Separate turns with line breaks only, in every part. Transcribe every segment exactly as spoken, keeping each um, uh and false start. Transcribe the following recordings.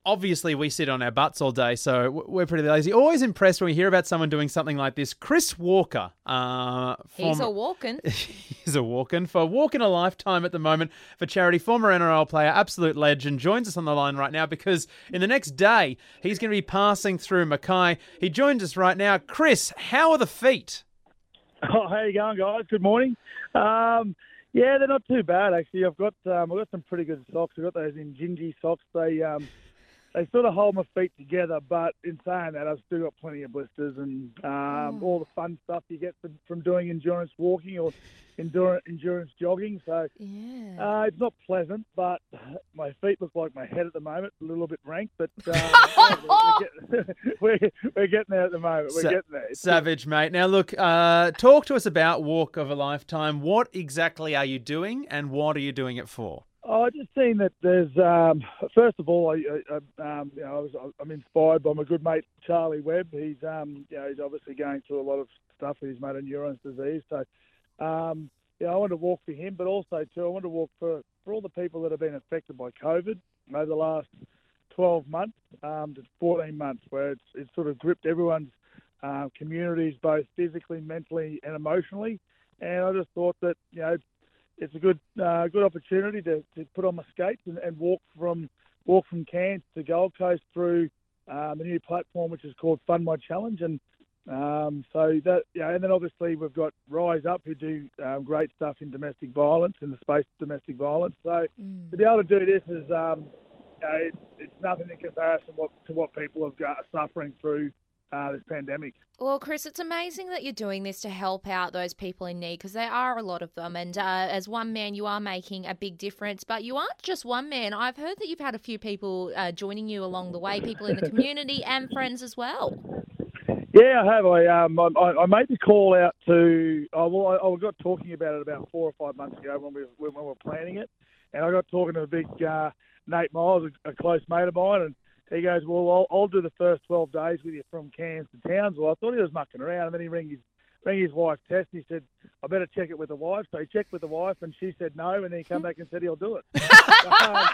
obviously we sit on our butts all day, so w- we're pretty lazy. Always impressed when we hear about someone doing something like this. Chris Walker. Uh,
He's
former-
a walking.
He's a walking for Walk in a Lifetime at the moment for charity. Former N R L player, absolute legend, joins us on the line right now because in the next day he's going to be passing through Mackay. He joins us right now. Chris, how are the feet?
Oh, how you going, guys? Good morning. Um, yeah, they're not too bad actually. I've got um, I've got some pretty good socks. I've got those Injinji socks. They um, they sort of hold my feet together, but in saying that, I've still got plenty of blisters and um, all the fun stuff you get from, from doing endurance walking or endurance, endurance jogging. So
Yeah.
uh, it's not pleasant, but my feet look like my head at the moment, a little bit rank, but uh, yeah, we're, getting, we're, we're getting there at the moment. We're
Sa-
getting there. It's
Savage, mate. Now, look, uh, talk to us about Walk of a Lifetime. What exactly are you doing and what are you doing it for?
Oh, I just seen that there's. Um, first of all, I, I, um, you know, I was, I'm inspired by my good mate Charlie Webb. He's, um, you know, he's obviously going through a lot of stuff with his motor neurons disease. So, um, yeah, I want to walk for him, but also too, I want to walk for, for all the people that have been affected by COVID over the last twelve months um, to fourteen months, where it's it's sort of gripped everyone's uh, communities, both physically, mentally, and emotionally. And I just thought that, you know, it's a good uh, good opportunity to, to put on my skates and, and walk from walk from Cairns to Gold Coast through um, the new platform, which is called Fund My Challenge. And um, so that, you know, and then obviously we've got Rise Up, who do um, great stuff in domestic violence, in the space of domestic violence. So
Mm.
to be able to do this is, um, you know, it's, it's nothing in comparison what, to what people have got suffering through uh, this pandemic.
Well, Chris, it's amazing that you're doing this to help out those people in need because there are a lot of them. And uh, as one man, you are making a big difference. But you aren't just one man. I've heard that you've had a few people uh, joining you along the way, people in the community and friends as well.
Yeah, I have. I um, I, I made the call out to. Oh, well, I, I got talking about it about four or five months ago when we when we were planning it, and I got talking to a big uh, Nate Miles, a, a close mate of mine, and he goes, "Well, I'll, I'll do the first twelve days with you from Cairns to Townsville." I thought he was mucking around, and then he rang his rang his wife Tess, and he said, "I better check it with the wife." So he checked with the wife, and she said no, and then he came back and said he'll do it. um,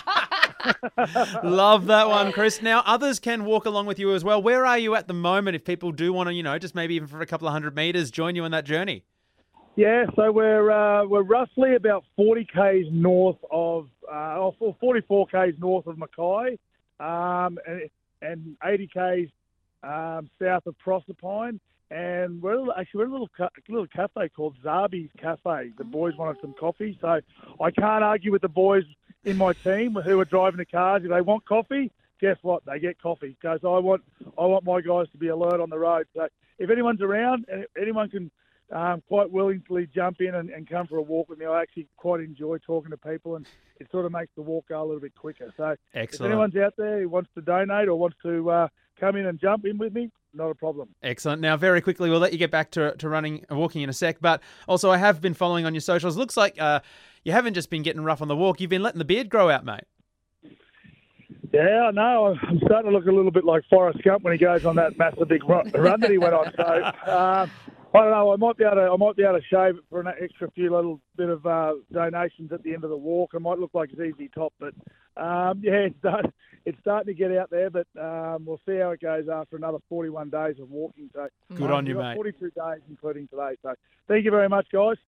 Love that one, Chris. Now, others can walk along with you as well. Where are you at the moment if people do want to, you know, just maybe even for a couple of hundred metres, join you on that journey?
Yeah, so we're uh, we're roughly about forty k's north of, uh, or forty-four k's north of Mackay, um, and, and eighty k's um, south of Proserpine, and we're a little- actually we're a little ca- little cafe called Zabi's Cafe. The boys wanted some coffee, so I can't argue with the boys in my team who are driving the cars. If they want coffee, guess what? They get coffee because I want I want my guys to be alert on the road. So if anyone's around, and anyone can. Um, quite willingly jump in and, and come for a walk with me. I actually quite enjoy talking to people, and it sort of makes the walk go a little bit quicker. So
Excellent.
if anyone's out there who wants to donate or wants to uh, come in and jump in with me, not a problem.
Excellent. Now, very quickly, we'll let you get back to to running and walking in a sec. But also, I have been following on your socials. Looks like uh, you haven't just been getting rough on the walk. You've been letting the beard grow out, mate.
Yeah, I know. I'm starting to look a little bit like Forrest Gump when he goes on that massive big run, run that he went on. So um, I don't know. I might be able to. I might be able to shave it for an extra few little bit of uh, donations at the end of the walk. I might look like Z Z Top, but um, yeah, it's start, it's starting to get out there. But um, we'll see how it goes after another forty-one days of walking. So
Good
um,
on you,
we've got
mate.
forty-two days, including today. So thank you very much, guys.